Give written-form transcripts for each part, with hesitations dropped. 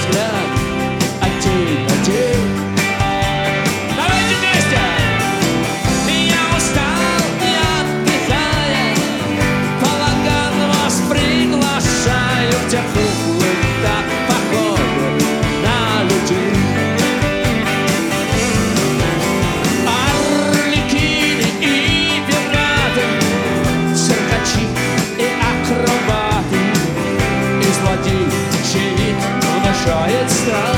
взгляд от тень до тень. Давайте вместе! Я устал, я отдыхаю, полаган вас приглашаю в те куклы, так похожи на людей. Арлекины и пираты, циркачи и акробаты, и злодей, чей вид внушает страх.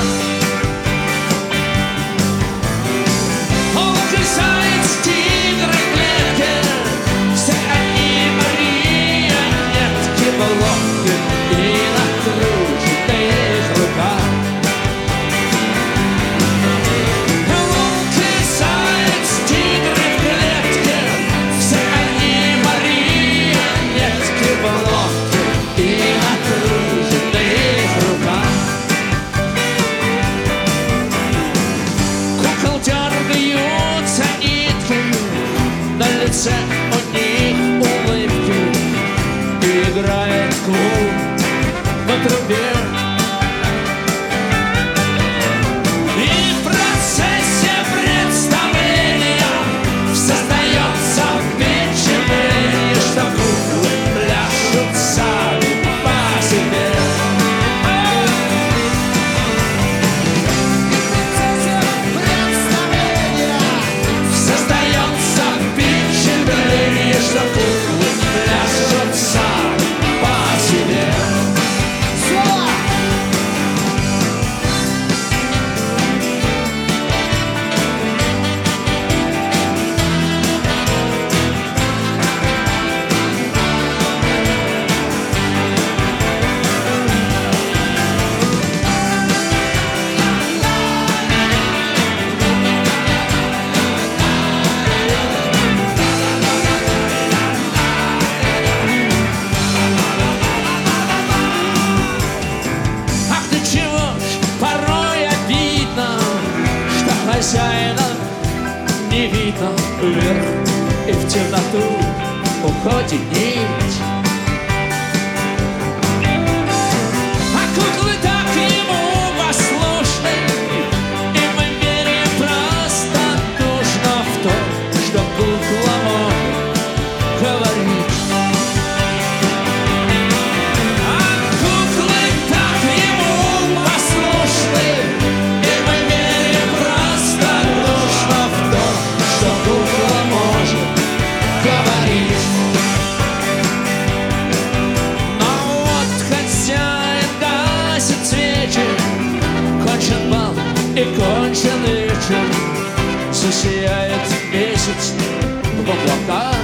У них улыбки, и играет клуб на трубе. И в процессе представления создается впечатление, что куклы пляшут сами по себе. Что куклы пляшут сами по себе. Хозяина не видно вверх, и в темноту уходит нить. А куклы так ему послушны, и мы верим простодушно в то, что кукла может говорить. И кончен вечер, засияет месяц в облаках.